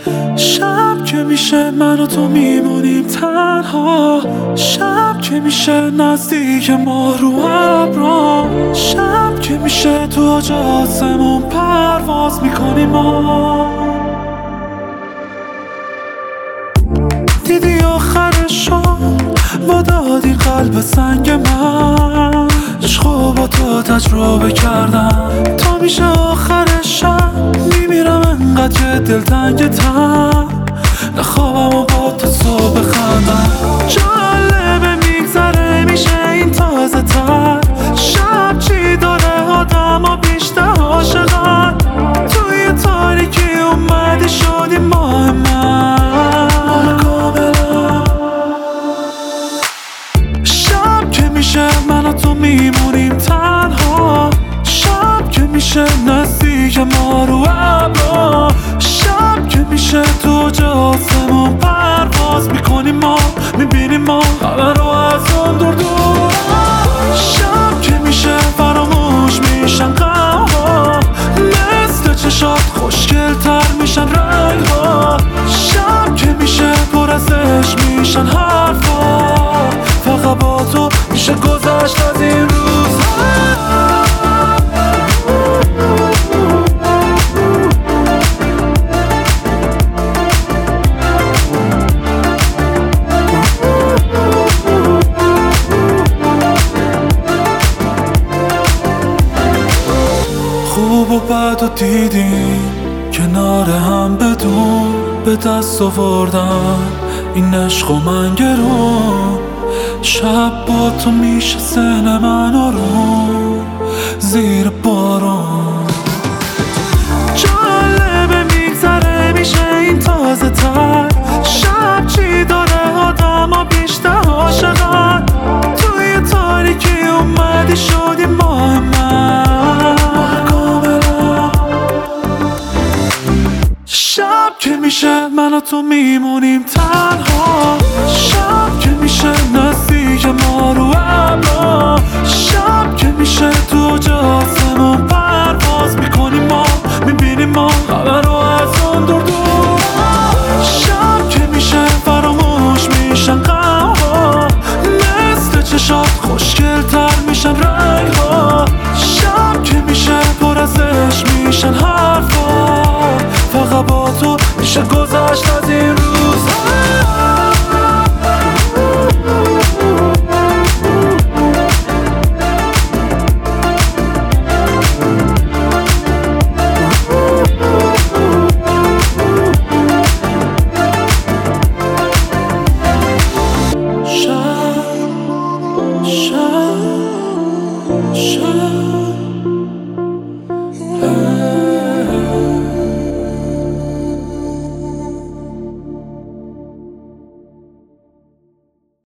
شب که میشه من و تو میمونیم تنها، شب که میشه نزدیک ما رو ابرا، شب که میشه تو آسمون پرواز میکنیم ما. دیدی آخرشو با دادی قلب سنگ من، عشقو با تو تجربه کردم تا میشه آخر شب میمیرم انقدر که دلتنگتم، نخوابم و با تو صبح بخندم. جالبه میگذره میشه این تازه تر، شب چی داره آدم و بیشتر عاشقن، توی تاریکی اومدی شدی ماه من کاملا. شب که میشه من و تو میمونیم تنها، شب که میشه نزدیک ما رو ابرا، شب که میشه تو آسمون پرواز میکنیم ما، میبینیم ما همه رو از اون دور دور. شب که میشه فراموش میشن غمها، مثل چشات خوشگل تر میشن رنگ ها، شب که میشه پر از عشق میشن حرفا، فقط با تو میشه گذشت از این روزها. خوب و بد و دیدیم کنار هم بدون به دست آوردن این عشق و من گرون، شب با تو میشه سن من آروم زیر بارون. جالبه میگذره میشه این تازه تر، شب چی داره آدم و بیشتر عاشقن، توی تاریکی اومدی شدی ماه من کاملا. شب که میشه من و تو میمونیم تنها، شب که میشه نزدیک ما رو ابرا، شب که میشه تو آسمون پرواز میکنیم ما، میبینیم ما همه رو از اون دور دور. شب که میشه فراموش میشن غمها، مثل چشات خوشگل تر میشن رنگ ها، شب که میشه پر از عشق میشن حرفا، فقط با تو میشه گذشت از این